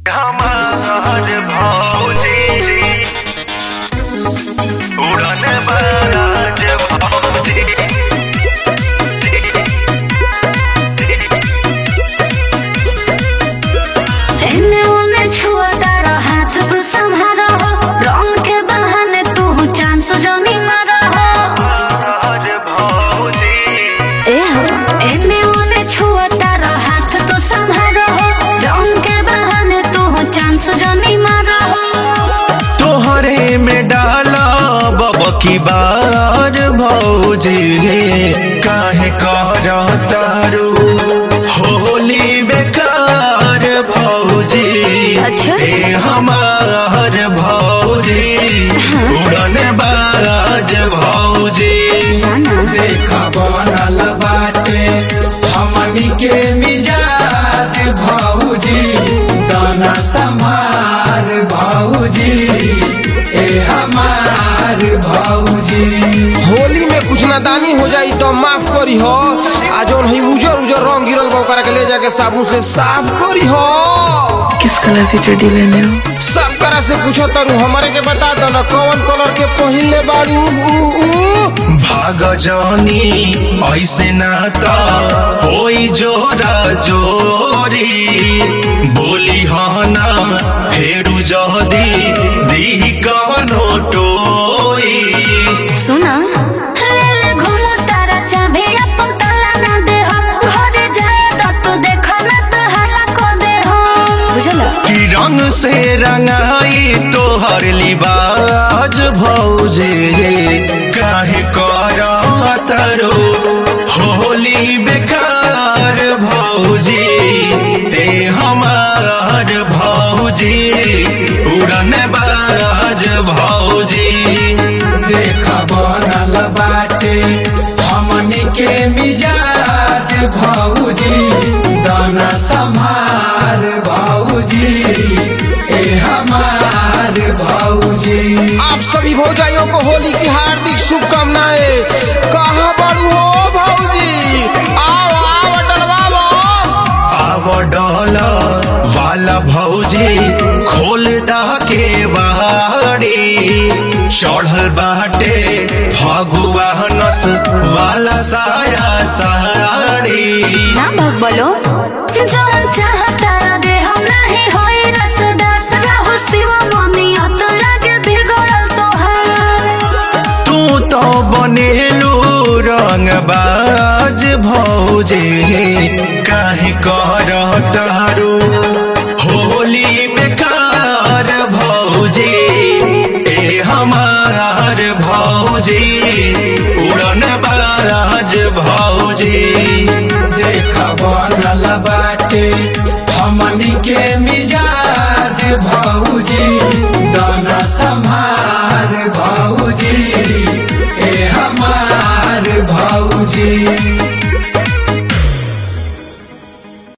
हमार भौजी उड़न बाज भौजी एने ओने छुआ तारा हाथ तू संभारा हो, रंग के बहाने तू चांस जानी मारा हो। हमार भौजी ए हो एने ओने छुआ तारा हाथ तू संभारा हो, रंग के बहाने तू चांस जानी मारा हो। तोहरे में डाला बबकी बार भौजी काहे कर तारू होली बेकार भौजी। अच्छा? ए हमार भौजी उड़न बाज भौजी। जाना देखा बनल बाटे हमनी के मिजाज भौजी, दाना समार भौजी, ए हमार भौजी। होली में कुछ नादानी हो जाई तो माफ करी हो। आज जौन है उजर उजर रंग गिरल बा ओकरा के ले जाके साबुन से साफ करी हो। किस कलर की चड्डी पहने हो? सब करा से पूछो तारू हमारे के बता दो ना कौन कलर के पहिनले बाड़ू। भाग जानी ऐसे ना तो होई जोरा जोरी बोली हो ना फेरू जदी दी कवनो टोई। सुना ले घूमो तारा चाबी अपन ताला ना दे हो, घरे जाए तो तू देखो ना तो हल्ला को दे हो। बुझला कि रंग से रंगाई तोहर लिबाज भौजे काहे कर तारो होली बेकार भौजी। ए हमार भौजी उड़न बाज भौजी। देखा बनल बाटे हमनी के मिजाज भौजी, दाना समार भौजी, ए हमार भौजी। आप सभी भौजाइयों को होली की हार्दिक शुभकामनाएं। कहाँ बाड़ू हो भौजी? आओ आओ डलवाओ। आव डोला वाला भौजी खोल दा के बाड़ी चढ़ल बाटे फगुआ नस वाला साया साड़ी। ना भग बोलो जवन चाहता दे हम नहीं होई रसदार, राहुल शिवा मोनिया तो लगे बिगड़ल तोहार। तू तो बनेलू रंगबाज भौजी काहे कर तारू होली बेकार भौजी। ए हमार भौजी उड़न बाज भौजी। देखा बनल बाटे हमनी के मिजाज भौजी, दाना समार भौजी, ए हमार भौजी।